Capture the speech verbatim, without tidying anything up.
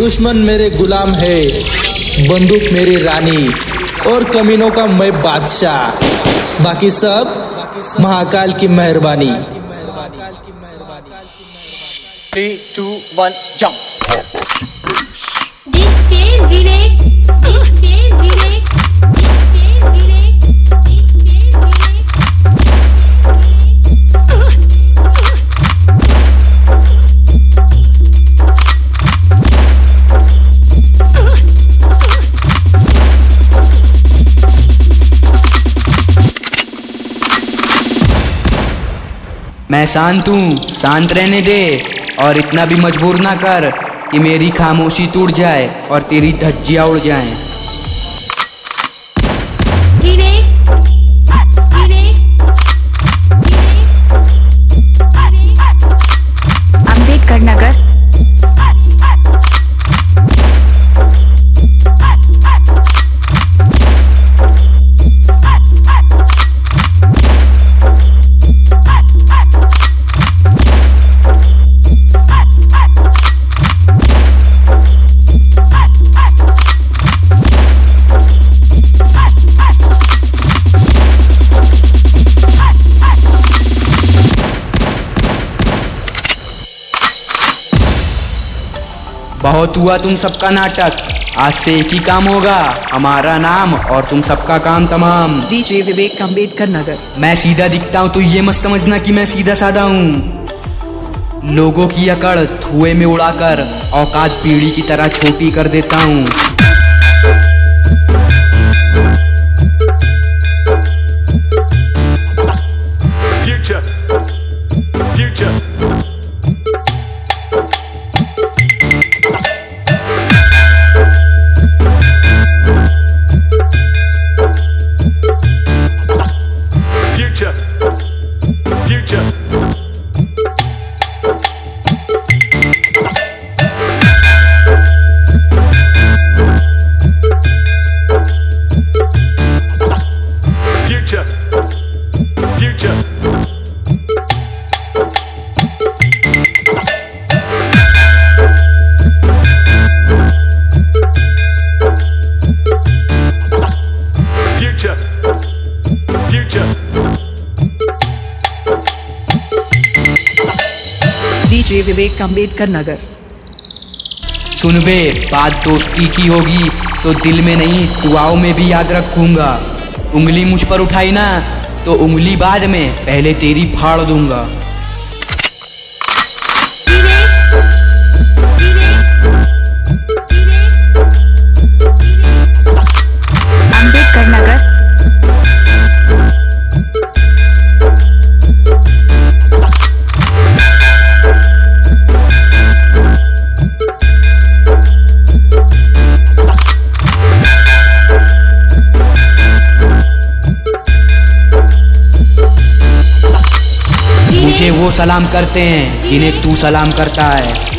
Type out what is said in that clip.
दुश्मन मेरे गुलाम है, बंदूक मेरी रानी और कमीनों का मैं बादशाह, बाकी सब महाकाल की मेहरबानी। Three two one jump. DJ Vivek, DJ Vivek, DJ Vivek, DJ Vivek. मैं शांत हूँ, शांत रहने दे और इतना भी मजबूर ना कर कि मेरी खामोशी टूट जाए और तेरी धज्जियाँ उड़ जाएं। विवेक, विवेक, विवेक, अंबेडकर नगर। बहुत हुआ तुम सबका नाटक, आज से एक ही काम होगा, हमारा नाम और तुम सबका काम तमाम। डीजे विवेक, अंबेडकर नगर। मैं सीधा दिखता हूँ तो ये मत समझना कि मैं सीधा साधा हूँ। लोगों की अकड़ धुएं में उड़ाकर औकात पीढ़ी की तरह छोटी कर देता हूँ। Future. Future. Future. Future. Future. Future. Future. Future. DJ Vivek, Ambedkar Nagar. सुन बे, बात दोस्ती की होगी तो दिल में नहीं दुआओं में भी याद रखूंगा। उंगली मुझ पर उठाई ना तो उंगली बाद में पहले तेरी फाड़ दूंगा। अंबेडकर नगर। मुझे वो सलाम करते हैं जिन्हें तू सलाम करता है।